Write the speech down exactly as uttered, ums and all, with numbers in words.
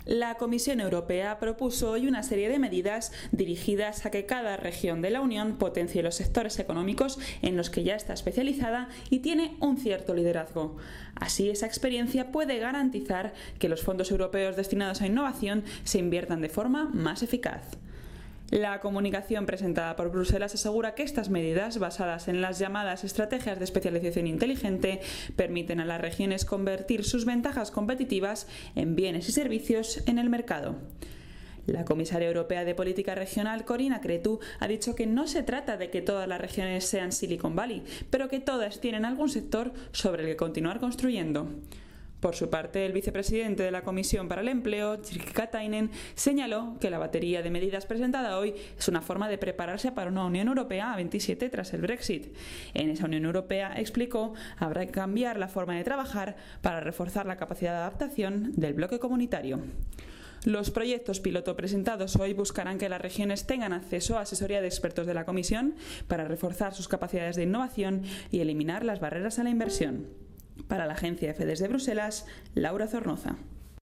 La Comisión Europea propuso hoy una serie de medidas dirigidas a que cada región de la Unión potencie los sectores económicos en los que ya está especializada y tiene un cierto liderazgo. Así, esa experiencia puede garantizar que los fondos europeos destinados a innovación se inviertan de forma más eficaz. La comunicación presentada por Bruselas asegura que estas medidas, basadas en las llamadas estrategias de especialización inteligente, permiten a las regiones convertir sus ventajas competitivas en bienes y servicios en el mercado. La comisaria europea de Política Regional, Corina Cretu, ha dicho que no se trata de que todas las regiones sean Silicon Valley, pero que todas tienen algún sector sobre el que continuar construyendo. Por su parte, el vicepresidente de la Comisión para el Empleo, Jyrki Katainen, señaló que la batería de medidas presentada hoy es una forma de prepararse para una Unión Europea a veintisiete tras el Brexit. En esa Unión Europea, explicó, habrá que cambiar la forma de trabajar para reforzar la capacidad de adaptación del bloque comunitario. Los proyectos piloto presentados hoy buscarán que las regiones tengan acceso a asesoría de expertos de la Comisión para reforzar sus capacidades de innovación y eliminar las barreras a la inversión. Para la agencia Efe desde Bruselas, Laura Zornoza.